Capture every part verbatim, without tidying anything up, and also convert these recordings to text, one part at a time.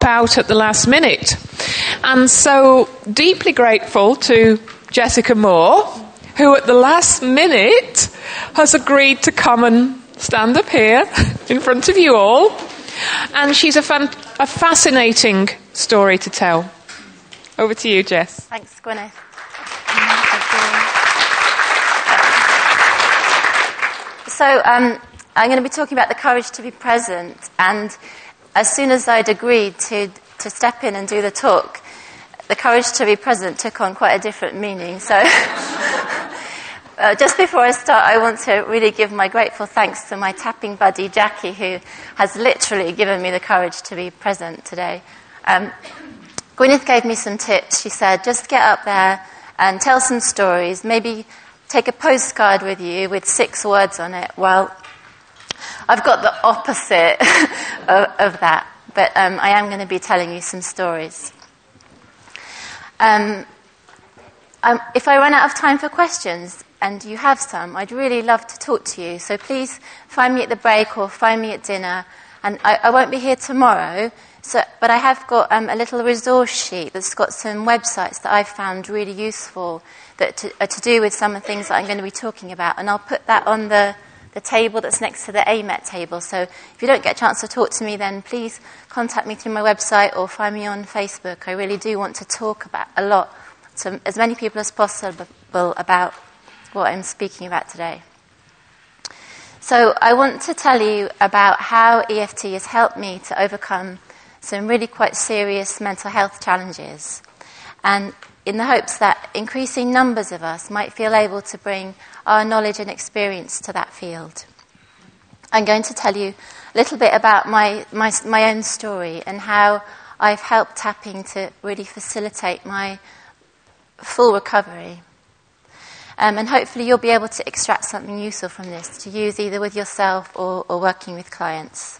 out at the last minute. And so deeply grateful to Jessica Moore, who at the last minute has agreed to come and stand up here in front of you all. And she's a, fan- a fascinating story to tell. Over to you, Jess. Thanks, Gwyneth. So um, I'm going to be talking about the courage to be present. And as soon as I'd agreed to, to step in and do the talk, the courage to be present took on quite a different meaning. So uh, just before I start, I want to really give my grateful thanks to my tapping buddy, Jackie, who has literally given me the courage to be present today. Um, Gwyneth gave me some tips. She said, just get up there and tell some stories, maybe take a postcard with you with six words on it. Well, I've got the opposite of, of that, but um, I am going to be telling you some stories. Um, um, if I run out of time for questions, and you have some, I'd really love to talk to you. So please find me at the break or find me at dinner. And I, I won't be here tomorrow, so, but I have got um, a little resource sheet that's got some websites that I've found really useful that to, are to do with some of the things that I'm going to be talking about. And I'll put that on the, the table that's next to the A M E T table. So if you don't get a chance to talk to me, then please contact me through my website or find me on Facebook. I really do want to talk about a lot to as many people as possible about what I'm speaking about today. So I want to tell you about how E F T has helped me to overcome some really quite serious mental health challenges, and in the hopes that increasing numbers of us might feel able to bring our knowledge and experience to that field. I'm going to tell you a little bit about my, my, my own story and how I've helped tapping to really facilitate my full recovery. Um, and hopefully you'll be able to extract something useful from this to use either with yourself or, or working with clients.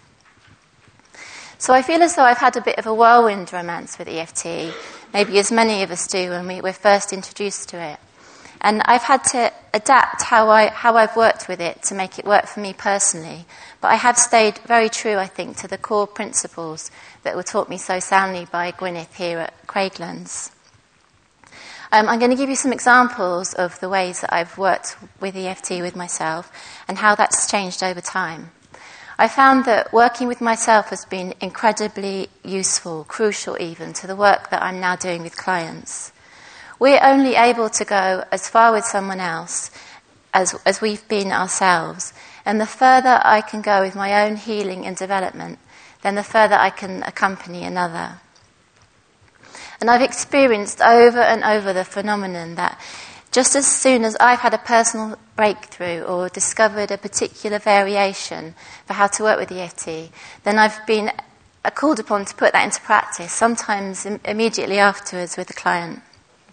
So I feel as though I've had a bit of a whirlwind romance with E F T, maybe as many of us do when we were first introduced to it. And I've had to adapt how, I, how I've worked with it to make it work for me personally. But I have stayed very true, I think, to the core principles that were taught me so soundly by Gwyneth here at Craiglands. Um, I'm going to give you some examples of the ways that I've worked with E F T with myself and how that's changed over time. I found that working with myself has been incredibly useful, crucial even, to the work that I'm now doing with clients. We're only able to go as far with someone else as, as we've been ourselves. And the further I can go with my own healing and development, then the further I can accompany another. And I've experienced over and over the phenomenon that just as soon as I've had a personal breakthrough or discovered a particular variation for how to work with E F T, then I've been called upon to put that into practice, sometimes im- immediately afterwards with the client.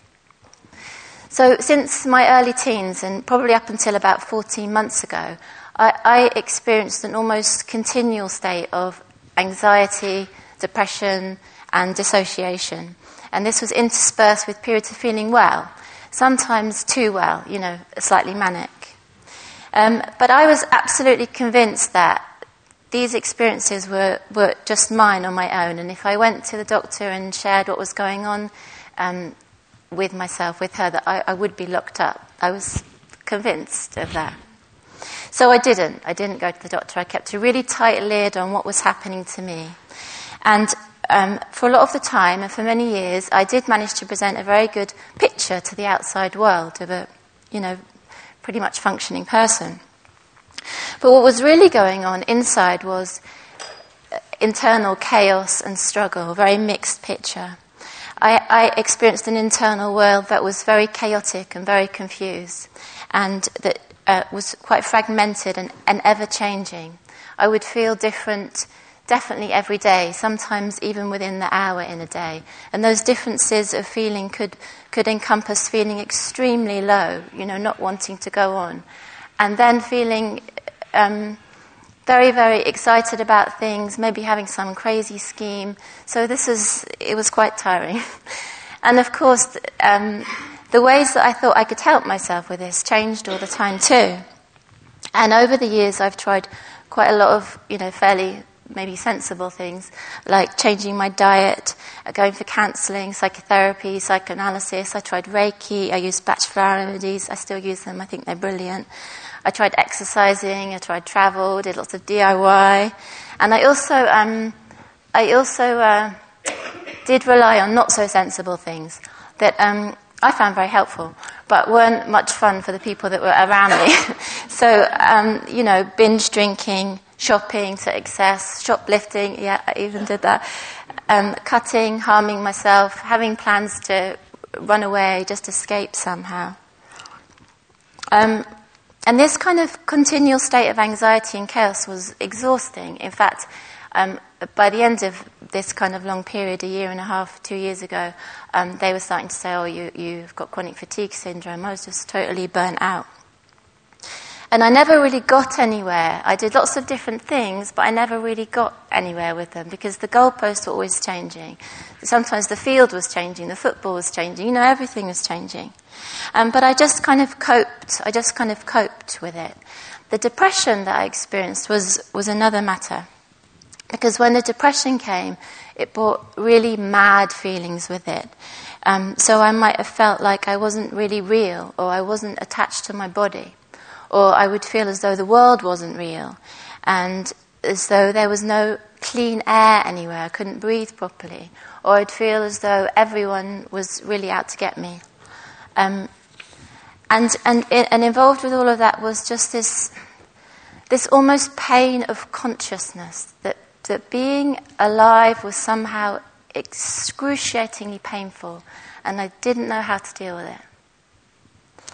So since my early teens, and probably up until about fourteen months ago, I, I experienced an almost continual state of anxiety, depression, and dissociation. And this was interspersed with periods of feeling well, sometimes too well, you know, slightly manic. Um, but I was absolutely convinced that these experiences were, were just mine on my own. And if I went to the doctor and shared what was going on um, with myself, with her, that I, I would be locked up. I was convinced of that. So I didn't. I didn't go to the doctor. I kept a really tight lid on what was happening to me. And Um, for a lot of the time, and for many years, I did manage to present a very good picture to the outside world of a, you know, pretty much functioning person. But what was really going on inside was internal chaos and struggle, a very mixed picture. I, I experienced an internal world that was very chaotic and very confused, and that uh, was quite fragmented and, and ever-changing. I would feel different definitely every day, sometimes even within the hour in a day. And those differences of feeling could, could encompass feeling extremely low, you know, not wanting to go on. And then feeling um, very, very excited about things, maybe having some crazy scheme. So this was, it was quite tiring. And of course, um, the ways that I thought I could help myself with this changed all the time too. And over the years, I've tried quite a lot of, you know, fairly maybe sensible things, like changing my diet, going for counselling, psychotherapy, psychoanalysis. I tried Reiki, I used Bach flower remedies, I still use them, I think they're brilliant. I tried exercising, I tried travel, did lots of D I Y. And I also, um, I also uh, did rely on not so sensible things that um, I found very helpful, but weren't much fun for the people that were around me. So, um, you know, binge drinking, shopping to excess, shoplifting, yeah, I even did that, um, cutting, harming myself, having plans to run away, just escape somehow. Um, and this kind of continual state of anxiety and chaos was exhausting. In fact, um, by the end of this kind of long period, a year and a half, two years ago, um, they were starting to say, oh, you, you've got chronic fatigue syndrome. I was just totally burnt out. And I never really got anywhere. I did lots of different things, but I never really got anywhere with them because the goalposts were always changing. Sometimes the field was changing, the football was changing, you know, everything was changing. Um, but I just kind of coped. I just kind of coped with it. The depression that I experienced was, was another matter. Because when the depression came, it brought really mad feelings with it. Um, so I might have felt like I wasn't really real, or I wasn't attached to my body. Or I would feel as though the world wasn't real, and as though there was no clean air anywhere, I couldn't breathe properly. Or I'd feel as though everyone was really out to get me. Um, and, and, and involved with all of that was just this, this almost pain of consciousness, that that being alive was somehow excruciatingly painful, and I didn't know how to deal with it.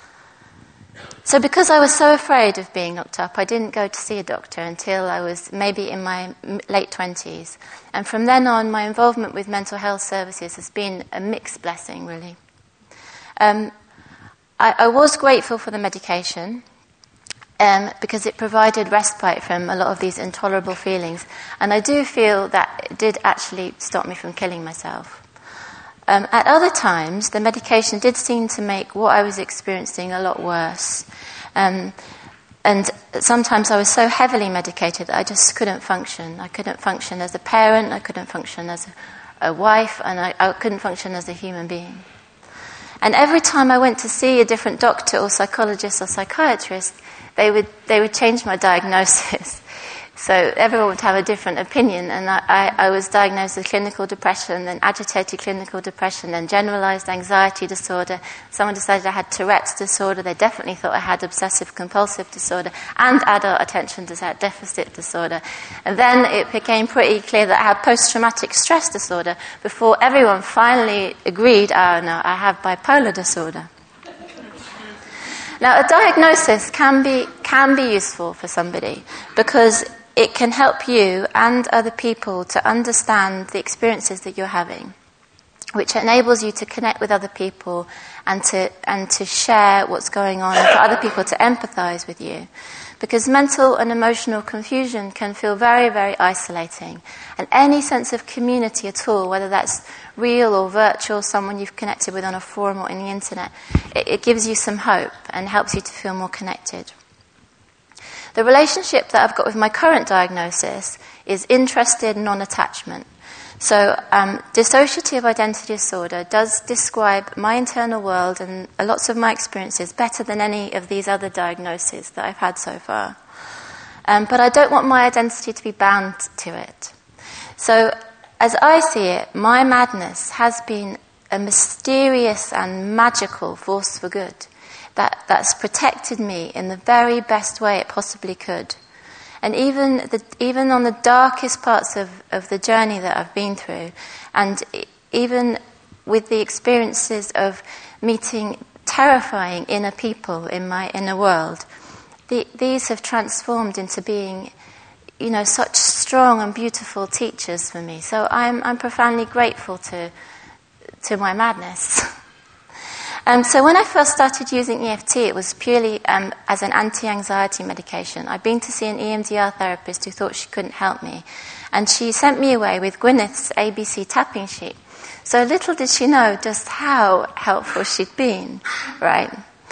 So because I was so afraid of being knocked up, I didn't go to see a doctor until I was maybe in my late twenties. And from then on, my involvement with mental health services has been a mixed blessing, really. Um, I, I was grateful for the medication, Um, because it provided respite from a lot of these intolerable feelings. And I do feel that it did actually stop me from killing myself. Um, at other times, the medication did seem to make what I was experiencing a lot worse. Um, and sometimes I was so heavily medicated that I just couldn't function. I couldn't function as a parent, I couldn't function as a, a wife, and I, I couldn't function as a human being. And every time I went to see a different doctor or psychologist or psychiatrist, They would they would change my diagnosis. So everyone would have a different opinion, and I, I, I was diagnosed with clinical depression, then agitated clinical depression, then generalized anxiety disorder. Someone decided I had Tourette's disorder. They definitely thought I had obsessive-compulsive disorder and adult attention deficit disorder. And then it became pretty clear that I had post-traumatic stress disorder before everyone finally agreed, oh no, I have bipolar disorder. Now, a diagnosis can be can be useful for somebody because it can help you and other people to understand the experiences that you're having, which enables you to connect with other people and to and to share what's going on, and for other people to empathize with you. Because mental and emotional confusion can feel very, very isolating. And any sense of community at all, whether that's real or virtual, someone you've connected with on a forum or in the internet, it, it gives you some hope and helps you to feel more connected. The relationship that I've got with my current diagnosis is interested non-attachment. So um, dissociative identity disorder does describe my internal world and lots of my experiences better than any of these other diagnoses that I've had so far. Um, but I don't want my identity to be bound to it. So as I see it, my madness has been a mysterious and magical force for good that, that's protected me in the very best way it possibly could. And even the, even on the darkest parts of, of the journey that I've been through, and even with the experiences of meeting terrifying inner people in my inner world, the, these have transformed into being, you know, such strong and beautiful teachers for me. So I'm I'm profoundly grateful to to my madness. Um, so when I first started using E F T, it was purely um, as an anti-anxiety medication. I'd been to see an E M D R therapist who thought she couldn't help me. And she sent me away with Gwyneth's A B C tapping sheet. So little did she know just how helpful she'd been, right?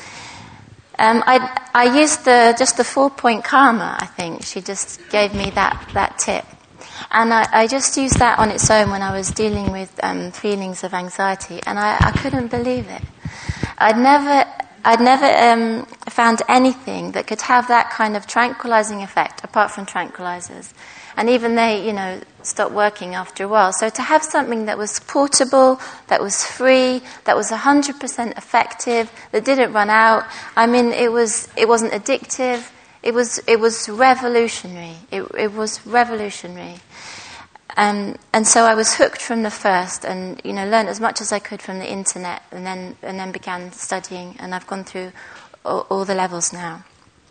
Um, I, I used the, just the four-point karma, I think. She just gave me that, that tip. And I, I just used that on its own when I was dealing with um, feelings of anxiety, and I, I couldn't believe it. I'd never, I'd never um, found anything that could have that kind of tranquilizing effect, apart from tranquilizers. And even they, you know, stopped working after a while. So to have something that was portable, that was free, that was one hundred percent effective, that didn't run out, I mean, it was, it wasn't addictive. It was, it was revolutionary. It, it was revolutionary. Um, and so I was hooked from the first, and you know, learned as much as I could from the internet, and then and then began studying. And I've gone through all, all the levels now.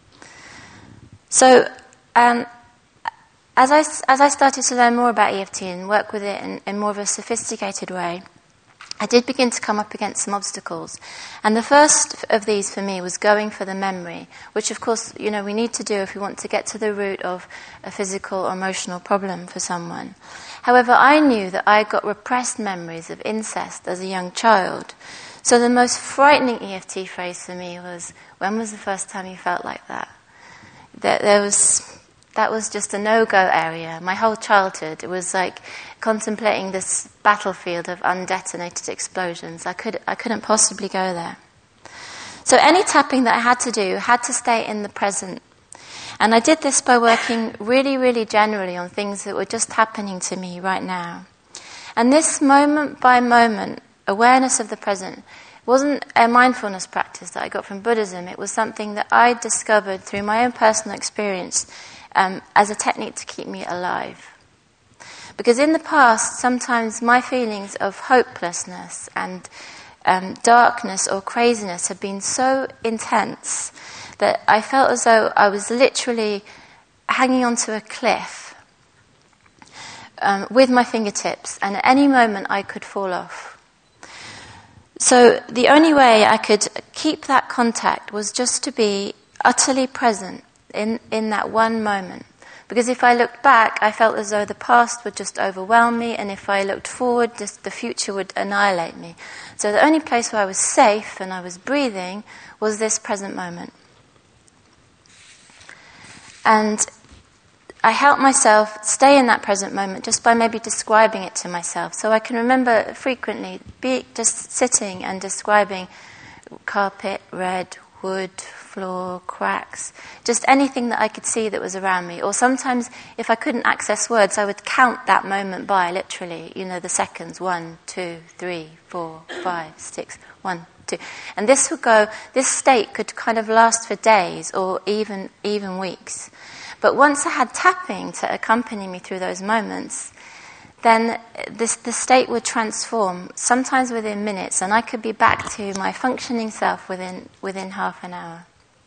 So, um, as I as I started to learn more about E F T and work with it in, in more of a sophisticated way, I did begin to come up against some obstacles. And the first of these for me was going for the memory, which of course, you know, we need to do if we want to get to the root of a physical or emotional problem for someone. However, I knew that I got repressed memories of incest as a young child. So the most frightening E F T phrase for me was, when was the first time you felt like that? That there was... That was just a no-go area. My whole childhood, it was like contemplating this battlefield of undetonated explosions. I could, I couldn't possibly go there. So any tapping that I had to do had to stay in the present. And I did this by working really, really generally on things that were just happening to me right now. And this moment-by-moment awareness of the present wasn't a mindfulness practice that I got from Buddhism. It was something that I discovered through my own personal experience Um, as a technique to keep me alive. Because in the past, sometimes my feelings of hopelessness and um, darkness or craziness had been so intense that I felt as though I was literally hanging onto a cliff um, with my fingertips, and at any moment I could fall off. So the only way I could keep that contact was just to be utterly present in, in that one moment. Because if I looked back, I felt as though the past would just overwhelm me, and if I looked forward, just the future would annihilate me. So the only place where I was safe and I was breathing was this present moment. And I helped myself stay in that present moment just by maybe describing it to myself. So I can remember frequently be just sitting and describing carpet, red, wood, floor, cracks, just anything that I could see that was around me. Or sometimes, if I couldn't access words, I would count that moment by, literally, you know, the seconds. One, two, three, four, five, six, one, two. And this would go, this state could kind of last for days or even even weeks. But once I had tapping to accompany me through those moments, then this, the state would transform, sometimes within minutes, and I could be back to my functioning self within within half an hour.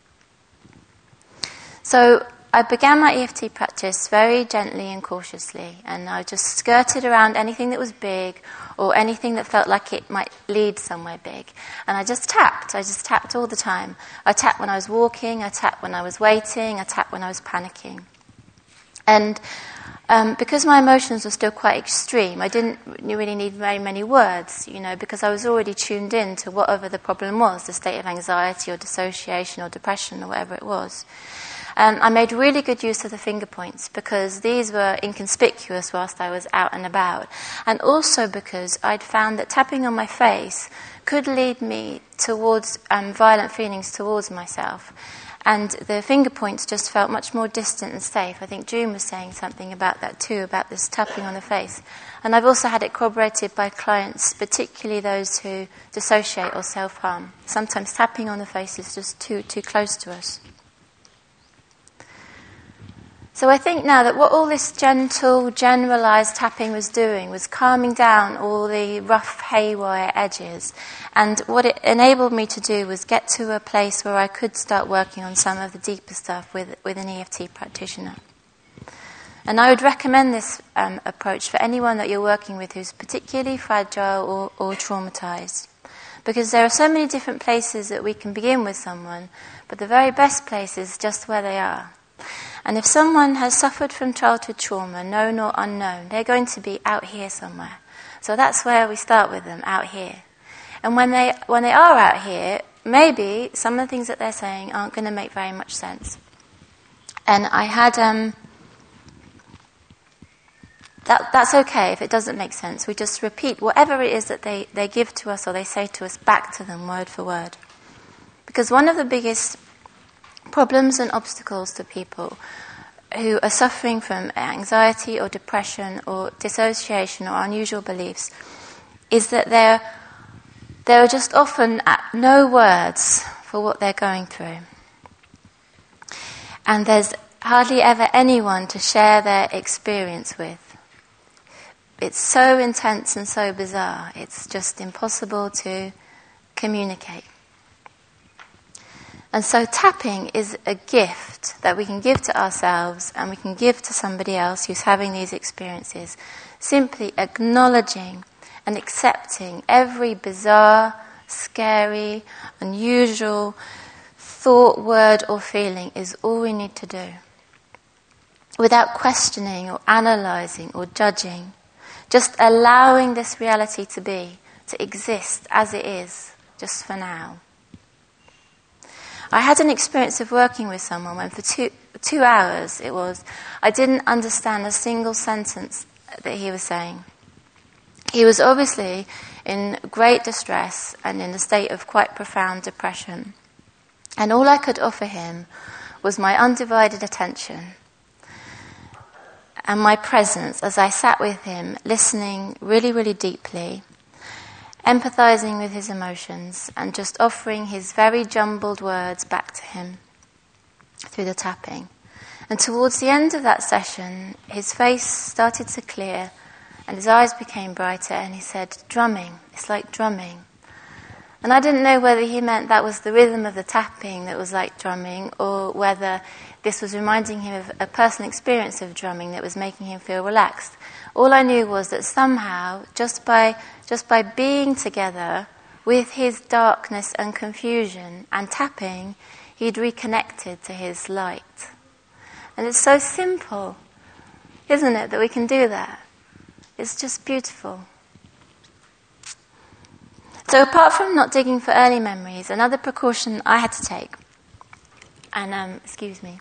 So I began my E F T practice very gently and cautiously, and I just skirted around anything that was big or anything that felt like it might lead somewhere big. And I just tapped. I just tapped all the time. I tapped when I was walking, I tapped when I was waiting, I tapped when I was panicking. And Um, because my emotions were still quite extreme, I didn't really need very many words, you know, because I was already tuned in to whatever the problem was, the state of anxiety or dissociation or depression or whatever it was. Um, I made really good use of the finger points because these were inconspicuous whilst I was out and about. And also because I'd found that tapping on my face could lead me towards um, violent feelings towards myself. And the finger points just felt much more distant and safe. I think June was saying something about that too, about this tapping on the face. And I've also had it corroborated by clients, particularly those who dissociate or self-harm. Sometimes tapping on the face is just too too close to us. So I think now that what all this gentle, generalized tapping was doing was calming down all the rough, haywire edges. And what it enabled me to do was get to a place where I could start working on some of the deeper stuff with, with an E F T practitioner. And I would recommend this um, approach for anyone that you're working with who's particularly fragile or, or traumatized. Because there are so many different places that we can begin with someone, but the very best place is just where they are. And if someone has suffered from childhood trauma, known or unknown, they're going to be out here somewhere. So that's where we start with them, out here. And when they when they are out here, maybe some of the things that they're saying aren't going to make very much sense. And I had um, that, that's okay if it doesn't make sense. We just repeat whatever it is that they, they give to us or they say to us back to them word for word. Because one of the biggest problems and obstacles to people who are suffering from anxiety or depression or dissociation or unusual beliefs is that they're, they're just often at no words for what they're going through. And there's hardly ever anyone to share their experience with. It's so intense and so bizarre, it's just impossible to communicate. And so tapping is a gift that we can give to ourselves and we can give to somebody else who's having these experiences. Simply acknowledging and accepting every bizarre, scary, unusual thought, word or feeling is all we need to do. Without questioning or analysing or judging. Just allowing this reality to be, to exist as it is, just for now. I had an experience of working with someone when for two, two hours it was, I didn't understand a single sentence that he was saying. He was obviously in great distress and in a state of quite profound depression. And all I could offer him was my undivided attention and my presence as I sat with him, listening really, really deeply, empathizing with his emotions and just offering his very jumbled words back to him through the tapping. And towards the end of that session, his face started to clear and his eyes became brighter and he said, drumming, it's like drumming. And I didn't know whether he meant that was the rhythm of the tapping that was like drumming or whether this was reminding him of a personal experience of drumming that was making him feel relaxed. All I knew was that somehow, just by just by being together with his darkness and confusion and tapping, he'd reconnected to his light. And it's so simple, isn't it, that we can do that? It's just beautiful. So apart from not digging for early memories, another precaution I had to take, and um, excuse me,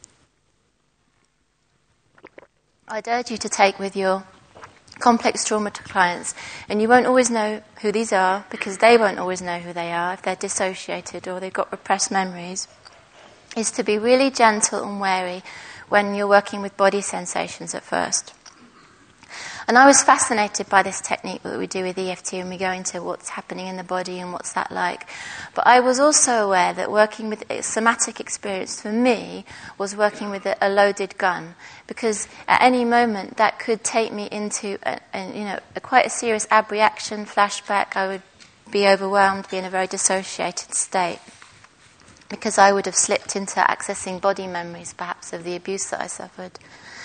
I'd urge you to take with your complex trauma clients, and you won't always know who these are because they won't always know who they are if they're dissociated or they've got repressed memories, is to be really gentle and wary when you're working with body sensations at first. And I was fascinated by this technique that we do with E F T and we go into what's happening in the body and what's that like. But I was also aware that working with a somatic experience for me was working with a, a loaded gun, because at any moment that could take me into a, a, you know, a quite a serious abreaction, flashback. I would be overwhelmed, be in a very dissociated state, because I would have slipped into accessing body memories perhaps of the abuse that I suffered.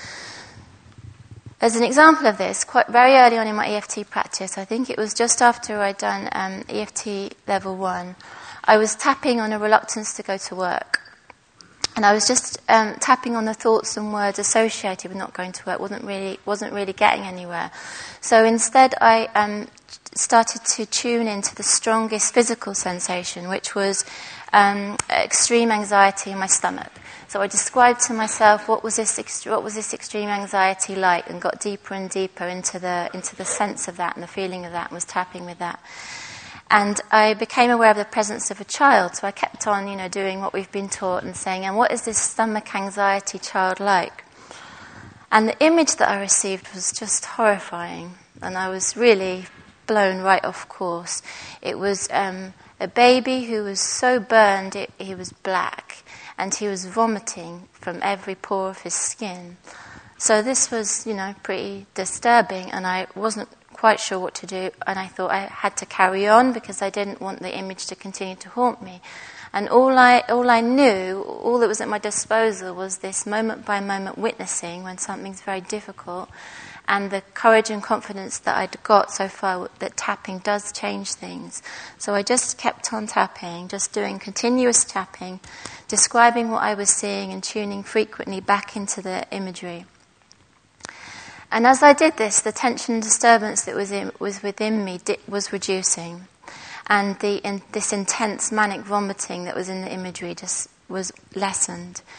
As an example of this, quite very early on in my E F T practice, I think it was just after I'd done um, E F T level one, I was tapping on a reluctance to go to work. And I was just um, tapping on the thoughts and words associated with not going to work, wasn't really, wasn't really getting anywhere. So instead I um, started to tune into the strongest physical sensation, which was um, extreme anxiety in my stomach. So I described to myself what was this ext- what was this extreme anxiety like, and got deeper and deeper into the into the sense of that and the feeling of that, and was tapping with that. And I became aware of the presence of a child, so I kept on, you know, doing what we've been taught and saying, and what is this stomach anxiety child like? And the image that I received was just horrifying, and I was really blown right off course. It was um, a baby who was so burned it, he was black. And he was vomiting from every pore of his skin. So this was, you know, pretty disturbing, and I wasn't quite sure what to do, and I thought I had to carry on because I didn't want the image to continue to haunt me. And all I all I knew, all that was at my disposal was this moment-by-moment witnessing when something's very difficult, and the courage and confidence that I'd got so far that tapping does change things. So I just kept on tapping, just doing continuous tapping, describing what I was seeing and tuning frequently back into the imagery. And as I did this, the tension and disturbance that was in, was within me di- was reducing. And the in, this intense manic vomiting that was in the imagery just was lessened.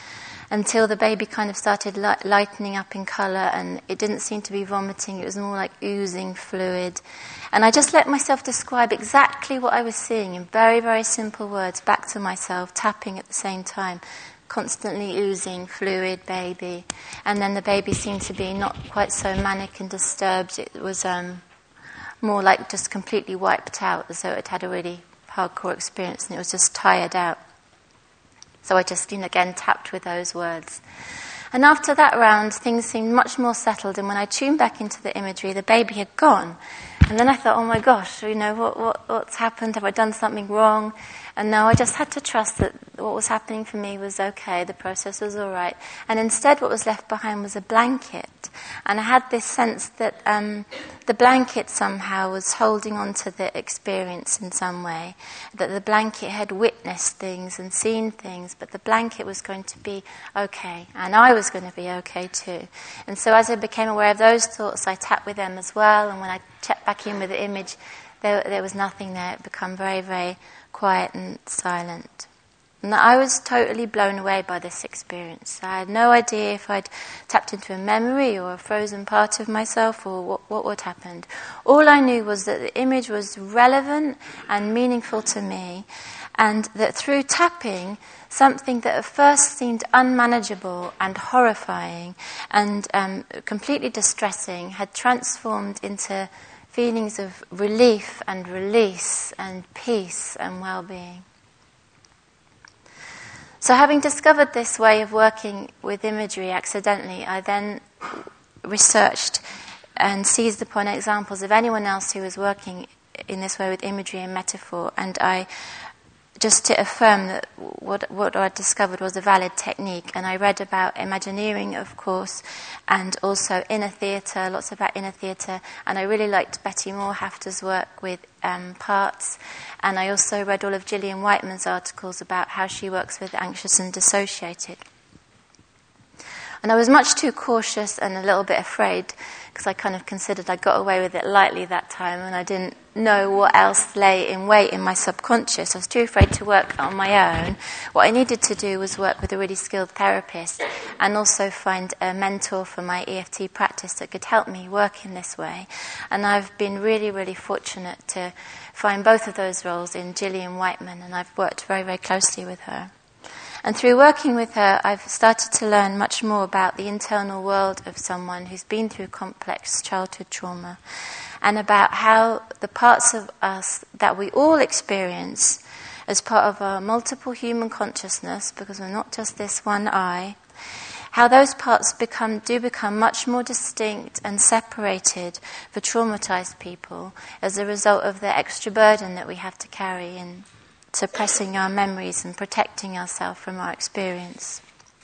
until the baby kind of started light- lightening up in colour, and it didn't seem to be vomiting, it was more like oozing fluid. And I just let myself describe exactly what I was seeing in very, very simple words back to myself, tapping at the same time, constantly oozing fluid baby. And then the baby seemed to be not quite so manic and disturbed. It was um, more like just completely wiped out, as though it had a really hardcore experience and it was just tired out. So I just, you know, again tapped with those words. And after that round, things seemed much more settled, and when I tuned back into the imagery, the baby had gone. And then I thought, oh my gosh, you know, what, what what's happened? Have I done something wrong? And now I just had to trust that what was happening for me was okay, the process was all right. And instead what was left behind was a blanket. And I had this sense that um, the blanket somehow was holding on to the experience in some way, that the blanket had witnessed things and seen things, but the blanket was going to be okay, and I was going to be okay too. And so as I became aware of those thoughts, I tapped with them as well, and when I checked back in with the image, there, there was nothing there. It had become very, very quiet and silent. And I was totally blown away by this experience. I had no idea if I'd tapped into a memory or a frozen part of myself or what, what would happen. All I knew was that the image was relevant and meaningful to me, and that through tapping, something that at first seemed unmanageable and horrifying and um, completely distressing had transformed into feelings of relief and release and peace and well-being. So having discovered this way of working with imagery accidentally, I then researched and seized upon examples of anyone else who was working in this way with imagery and metaphor, and I just to affirm that what what I discovered was a valid technique. And I read about Imagineering, of course, and also inner theatre, lots about inner theatre, and I really liked Betty Moorhafter's work with um, parts, and I also read all of Gillian Whiteman's articles about how she works with anxious and dissociated. And I was much too cautious and a little bit afraid, because I kind of considered I got away with it lightly that time, and I didn't know what else lay in wait in my subconscious. I was too afraid to work on my own. What I needed to do was work with a really skilled therapist and also find a mentor for my E F T practice that could help me work in this way. And I've been really, really fortunate to find both of those roles in Gillian Whiteman, and I've worked very, very closely with her. And through working with her, I've started to learn much more about the internal world of someone who's been through complex childhood trauma, and about how the parts of us that we all experience as part of our multiple human consciousness, because we're not just this one I, how those parts become do become much more distinct and separated for traumatized people as a result of the extra burden that we have to carry in suppressing our memories and protecting ourselves from our experience.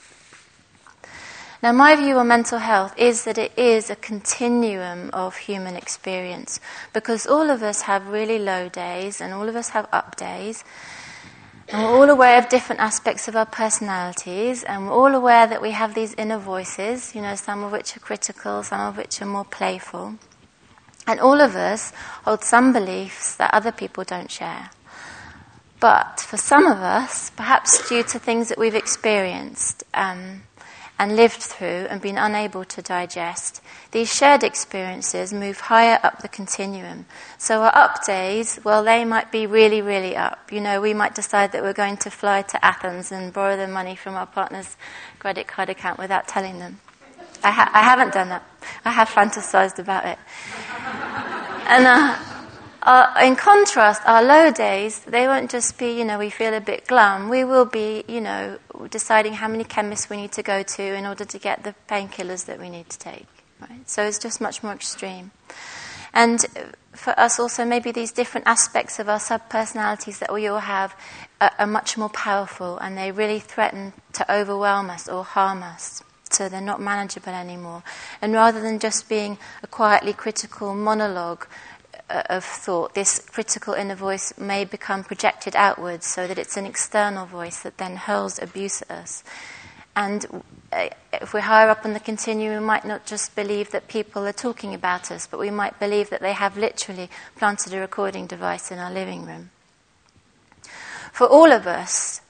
Now, my view on mental health is that it is a continuum of human experience, because all of us have really low days and all of us have up days, and we're all aware of different aspects of our personalities, and we're all aware that we have these inner voices, you know, some of which are critical, some of which are more playful, and all of us hold some beliefs that other people don't share. But for some of us, perhaps due to things that we've experienced um, and lived through and been unable to digest, these shared experiences move higher up the continuum. So our up days, well, they might be really, really up. You know, we might decide that we're going to fly to Athens and borrow the money from our partner's credit card account without telling them. I, ha- I haven't done that. I have fantasized about it. And uh, Uh, in contrast, our low days, they won't just be, you know, we feel a bit glum. We will be, you know, deciding how many chemists we need to go to in order to get the painkillers that we need to take. Right? So it's just much more extreme. And for us also, maybe these different aspects of our sub-personalities that we all have are, are much more powerful, and they really threaten to overwhelm us or harm us. So they're not manageable anymore. And rather than just being a quietly critical monologue of thought, this critical inner voice may become projected outwards, so that it's an external voice that then hurls abuse at us. And if we're higher up on the continuum, we might not just believe that people are talking about us, but we might believe that they have literally planted a recording device in our living room. For all of us,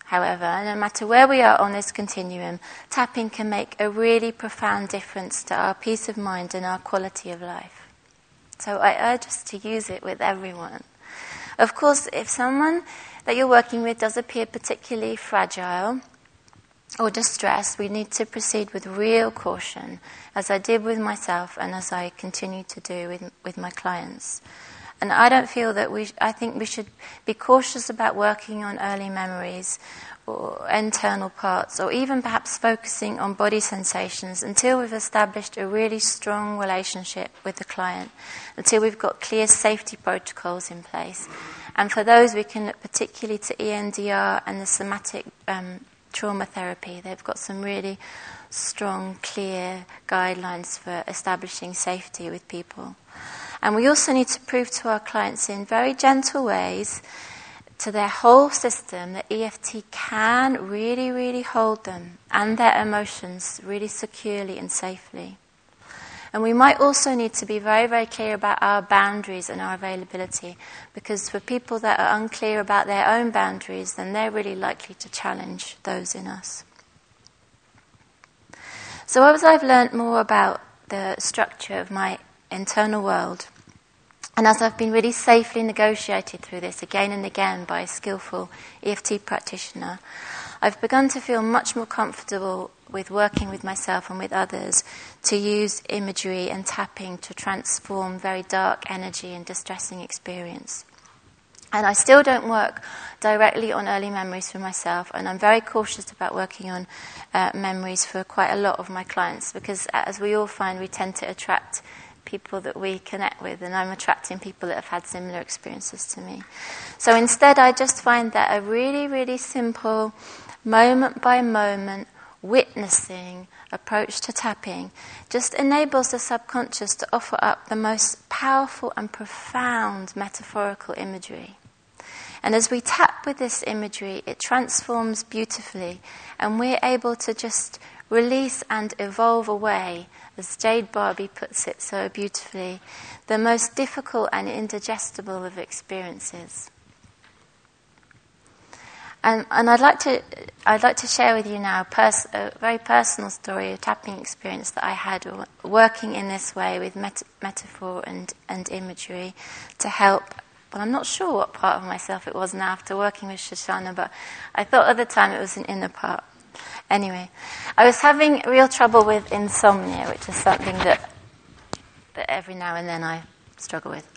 However, no matter where we are on this continuum, tapping can make a really profound difference to our peace of mind and our quality of life. So I urge us to use it with everyone. Of course, if someone that you're working with does appear particularly fragile or distressed, we need to proceed with real caution, as I did with myself and as I continue to do with, with my clients. And I don't feel that we, I think we should be cautious about working on early memories or internal parts, or even perhaps focusing on body sensations until we've established a really strong relationship with the client, until we've got clear safety protocols in place. And for those, we can look particularly to E M D R and the somatic um, trauma therapy. They've got some really strong, clear guidelines for establishing safety with people. And we also need to prove to our clients in very gentle ways, to their whole system, that E F T can really, really hold them and their emotions really securely and safely. And we might also need to be very, very clear about our boundaries and our availability, because for people that are unclear about their own boundaries, then they're really likely to challenge those in us. So as I've learned more about the structure of my internal world, and as I've been really safely negotiated through this again and again by a skillful E F T practitioner, I've begun to feel much more comfortable with working with myself and with others to use imagery and tapping to transform very dark energy and distressing experience. And I still don't work directly on early memories for myself, and I'm very cautious about working on uh, memories for quite a lot of my clients, because as we all find, we tend to attract people that we connect with, and I'm attracting people that have had similar experiences to me. So instead, I just find that a really, really simple, moment-by-moment, witnessing approach to tapping just enables the subconscious to offer up the most powerful and profound metaphorical imagery. And as we tap with this imagery, it transforms beautifully, and we're able to just release and evolve away, as Jade Barbie puts it so beautifully, the most difficult and indigestible of experiences. And, and I'd like to, I'd like to share with you now pers- a very personal story, a tapping experience that I had working in this way with met- metaphor and, and imagery to help. Well, I'm not sure what part of myself it was now after working with Shoshana, but I thought at the time it was an inner part. Anyway, I was having real trouble with insomnia, which is something that, that every now and then I struggle with.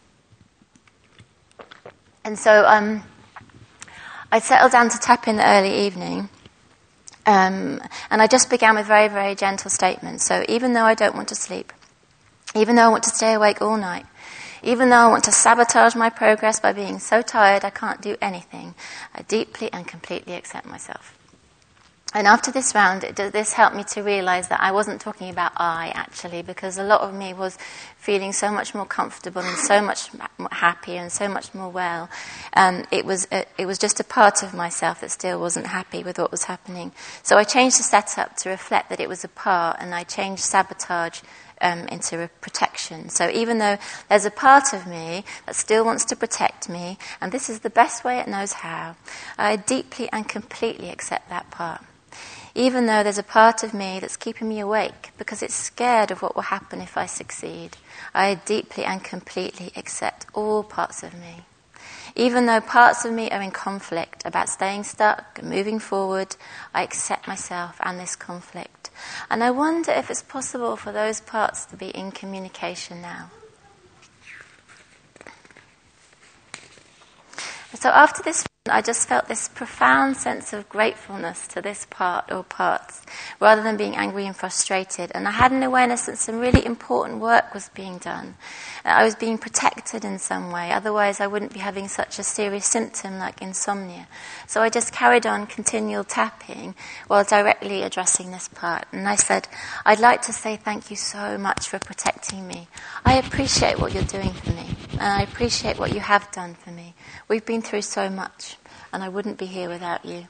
And so um, I settled down to tap in the early evening, um, and I just began with very, very gentle statements. So even though I don't want to sleep, even though I want to stay awake all night, even though I want to sabotage my progress by being so tired I can't do anything, I deeply and completely accept myself. And after this round, it, this helped me to realize that I wasn't talking about I, actually, because a lot of me was feeling so much more comfortable and so much happier and so much more well. Um, it was a, it was just a part of myself that still wasn't happy with what was happening. So I changed the setup to reflect that it was a part, and I changed sabotage um, into a protection. So even though there's a part of me that still wants to protect me, and this is the best way it knows how, I deeply and completely accept that part. Even though there's a part of me that's keeping me awake because it's scared of what will happen if I succeed, I deeply and completely accept all parts of me. Even though parts of me are in conflict about staying stuck and moving forward, I accept myself and this conflict. And I wonder if it's possible for those parts to be in communication now. So after this, I just felt this profound sense of gratefulness to this part or parts, rather than being angry and frustrated. And I had an awareness that some really important work was being done. I was being protected in some way, otherwise I wouldn't be having such a serious symptom like insomnia. So I just carried on continual tapping while directly addressing this part. And I said, I'd like to say thank you so much for protecting me. I appreciate what you're doing for me, and I appreciate what you have done for me. We've been through so much, and I wouldn't be here without you.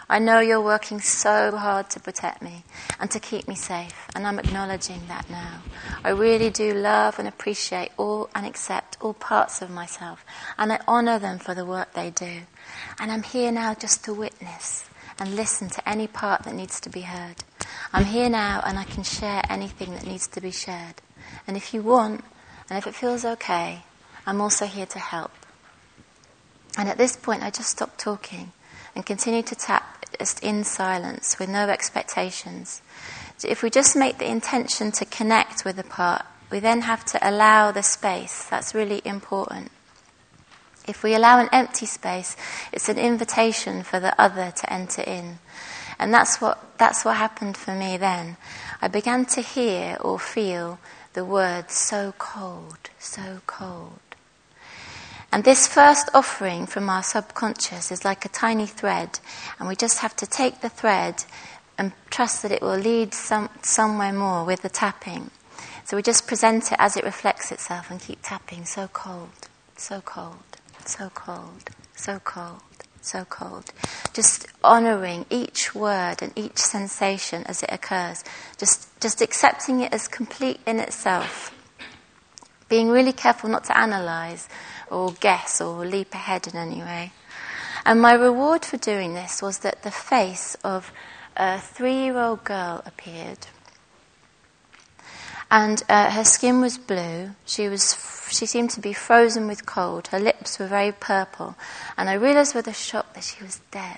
I know you're working so hard to protect me and to keep me safe, and I'm acknowledging that now. I really do love and appreciate all and accept all parts of myself, and I honour them for the work they do. And I'm here now just to witness and listen to any part that needs to be heard. I'm here now and I can share anything that needs to be shared. And if you want, and if it feels okay, I'm also here to help. And at this point I just stopped talking and continued to tap just in silence with no expectations. So if we just make the intention to connect with the part, we then have to allow the space. That's really important. If we allow an empty space, it's an invitation for the other to enter in. And that's what that's what happened for me then. I began to hear or feel the words, so cold, so cold. And this first offering from our subconscious is like a tiny thread, and we just have to take the thread and trust that it will lead some, somewhere more with the tapping. So we just present it as it reflects itself and keep tapping, so cold, so cold. So cold, so cold, so cold. Just honouring each word and each sensation as it occurs. Just, just accepting it as complete in itself. Being really careful not to analyse or guess or leap ahead in any way. And my reward for doing this was that the face of a three-year-old girl appeared. And uh, her skin was blue. She was, she seemed to be frozen with cold. Her lips were very purple. And I realised with a shock that she was dead.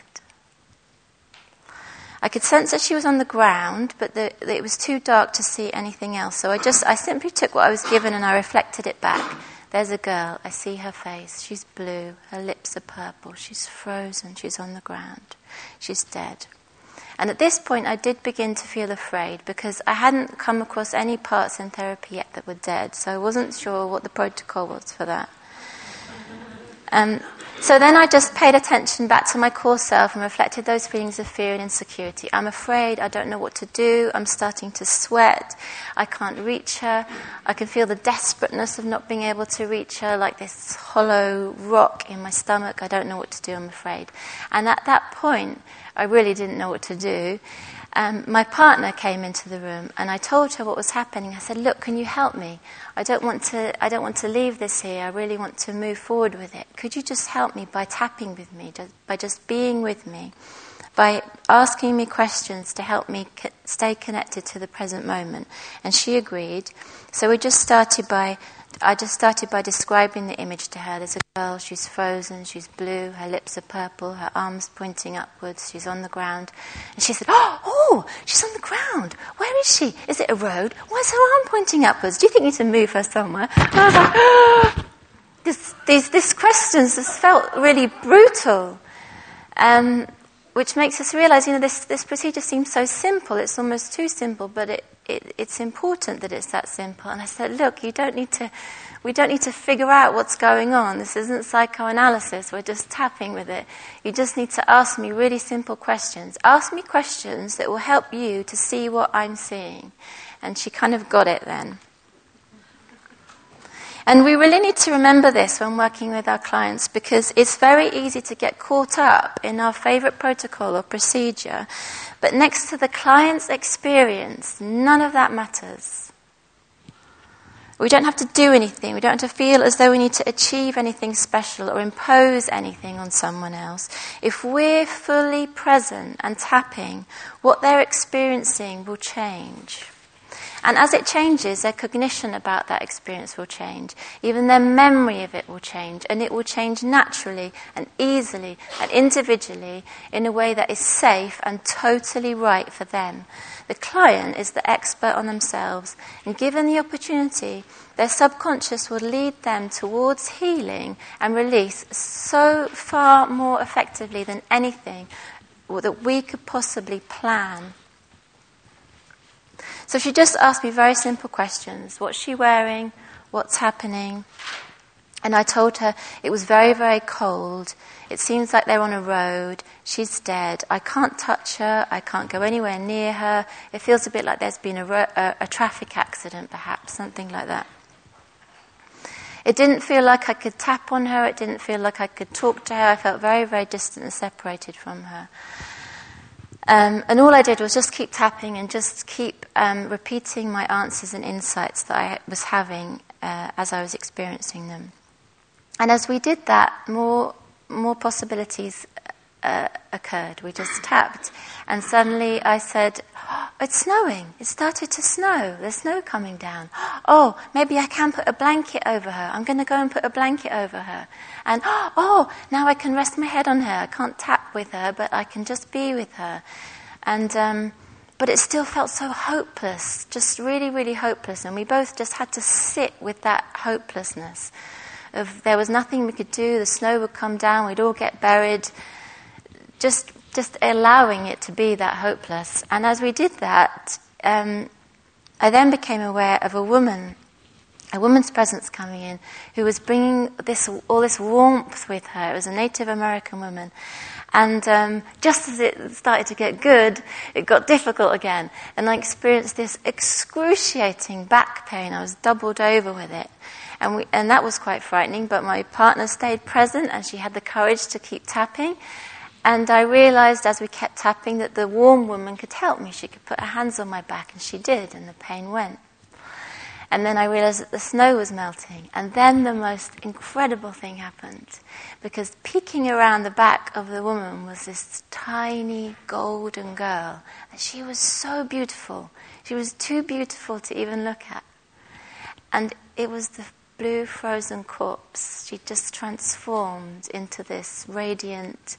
I could sense that she was on the ground, but the, it was too dark to see anything else. So I just, I simply took what I was given and I reflected it back. There's a girl. I see her face. She's blue. Her lips are purple. She's frozen. She's on the ground. She's dead. And at this point, I did begin to feel afraid because I hadn't come across any parts in therapy yet that were dead, so I wasn't sure what the protocol was for that. Um, so then I just paid attention back to my core self and reflected those feelings of fear and insecurity. I'm afraid, I don't know what to do, I'm starting to sweat, I can't reach her, I can feel the desperateness of not being able to reach her, like this hollow rock in my stomach. I don't know what to do, I'm afraid. And at that point, I really didn't know what to do. Um, my partner came into the room and I told her what was happening. I said, look, can you help me? I don't want to, I don't want to leave this here. I really want to move forward with it. Could you just help me by tapping with me, just, by just being with me, by asking me questions to help me co- stay connected to the present moment? And she agreed. So we just started by I just started by describing the image to her. There's a girl, she's frozen, she's blue, her lips are purple, her arms pointing upwards, she's on the ground. And she said, oh, oh, she's on the ground. Where is she? Is it a road? Why is her arm pointing upwards? Do you think you need to move her somewhere? And I was like, oh. this, these, these questions just felt really brutal. Um, which makes us realise, you know, this, this procedure seems so simple. It's almost too simple, but it, it, it's important that it's that simple. And I said, look, you don't need to, we don't need to figure out what's going on. This isn't psychoanalysis. We're just tapping with it. You just need to ask me really simple questions. Ask me questions that will help you to see what I'm seeing. And she kind of got it then. And we really need to remember this when working with our clients, because it's very easy to get caught up in our favourite protocol or procedure, but next to the client's experience, none of that matters. We don't have to do anything. We don't have to feel as though we need to achieve anything special or impose anything on someone else. If we're fully present and tapping, what they're experiencing will change. And as it changes, their cognition about that experience will change. Even their memory of it will change. And it will change naturally and easily and individually in a way that is safe and totally right for them. The client is the expert on themselves. And given the opportunity, their subconscious will lead them towards healing and release so far more effectively than anything that we could possibly plan. So she just asked me very simple questions. What's she wearing? What's happening? And I told her it was very, very cold. It seems like they're on a road. She's dead. I can't touch her. I can't go anywhere near her. It feels a bit like there's been a, a, a traffic accident, perhaps, something like that. It didn't feel like I could tap on her. It didn't feel like I could talk to her. I felt very, very distant and separated from her. Um, and all I did was just keep tapping and just keep um, repeating my answers and insights that I was having uh, as I was experiencing them. And as we did that, more more possibilities uh, occurred. We just tapped, and suddenly I said, oh, it's snowing. It started to snow. There's snow coming down. Oh, maybe I can put a blanket over her. I'm going to go and put a blanket over her. And, oh, now I can rest my head on her. I can't tap with her, but I can just be with her. And um, but it still felt so hopeless, just really, really hopeless. And we both just had to sit with that hopelessness. Of there was nothing we could do, the snow would come down, we'd all get buried, just just allowing it to be that hopeless. And as we did that, um, I then became aware of a woman, a woman's presence coming in, who was bringing this all this warmth with her. It was a Native American woman. And um, just as it started to get good, it got difficult again. And I experienced this excruciating back pain. I was doubled over with it. And, we, and that was quite frightening, but my partner stayed present and she had the courage to keep tapping. And I realized as we kept tapping that the warm woman could help me. She could put her hands on my back, and she did, and the pain went. And then I realized that the snow was melting. And then the most incredible thing happened, because peeking around the back of the woman was this tiny golden girl. And she was so beautiful. She was too beautiful to even look at. And it was the blue frozen corpse. She just transformed into this radiant,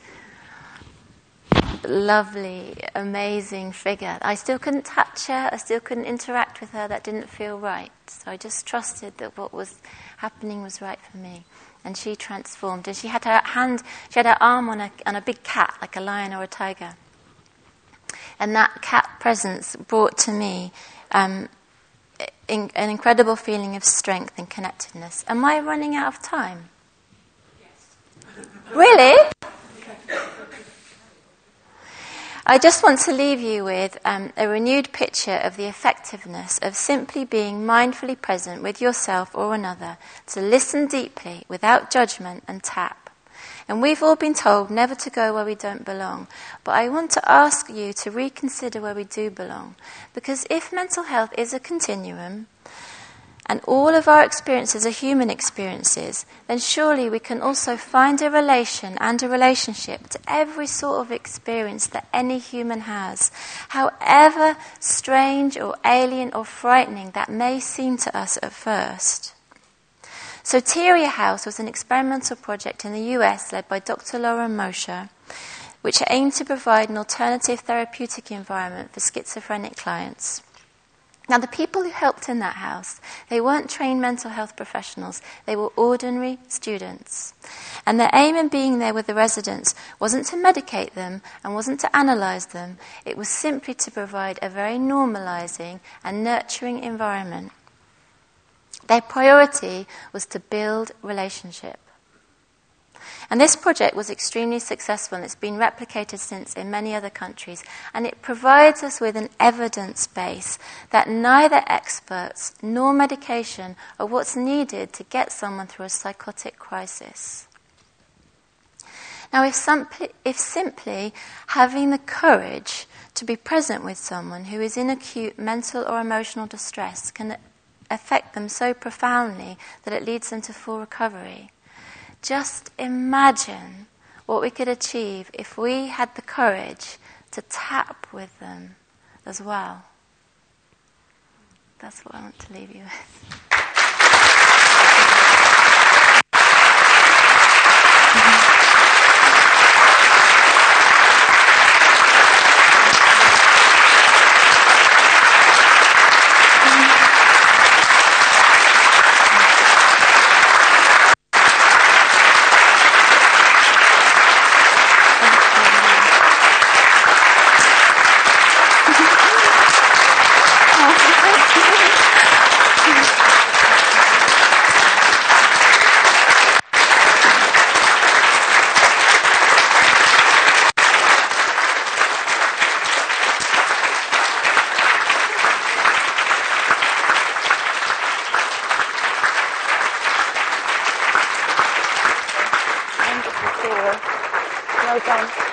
lovely, amazing figure. I still couldn't touch her. I still couldn't interact with her. That didn't feel right. So I just trusted that what was happening was right for me. And she transformed. And she had her hand, she had her arm on a, on a big cat, like a lion or a tiger. And that cat presence brought to me um, in, an incredible feeling of strength and connectedness. Am I running out of time? Yes. Really? I just want to leave you with um, a renewed picture of the effectiveness of simply being mindfully present with yourself or another, to listen deeply without judgment and tap. And we've all been told never to go where we don't belong, but I want to ask you to reconsider where we do belong. Because if mental health is a continuum, and all of our experiences are human experiences, then surely we can also find a relation and a relationship to every sort of experience that any human has, however strange or alien or frightening that may seem to us at first. Soteria House was an experimental project in the U S led by Doctor Lauren Mosher, which aimed to provide an alternative therapeutic environment for schizophrenic clients. Now, the people who helped in that house, they weren't trained mental health professionals. They were ordinary students. And their aim in being there with the residents wasn't to medicate them and wasn't to analyse them. It was simply to provide a very normalising and nurturing environment. Their priority was to build relationship. And this project was extremely successful, and it's been replicated since in many other countries. And it provides us with an evidence base that neither experts nor medication are what's needed to get someone through a psychotic crisis. Now, if, some, if simply having the courage to be present with someone who is in acute mental or emotional distress can affect them so profoundly that it leads them to full recovery, just imagine what we could achieve if we had the courage to tap with them as well. That's what I want to leave you with. Well done.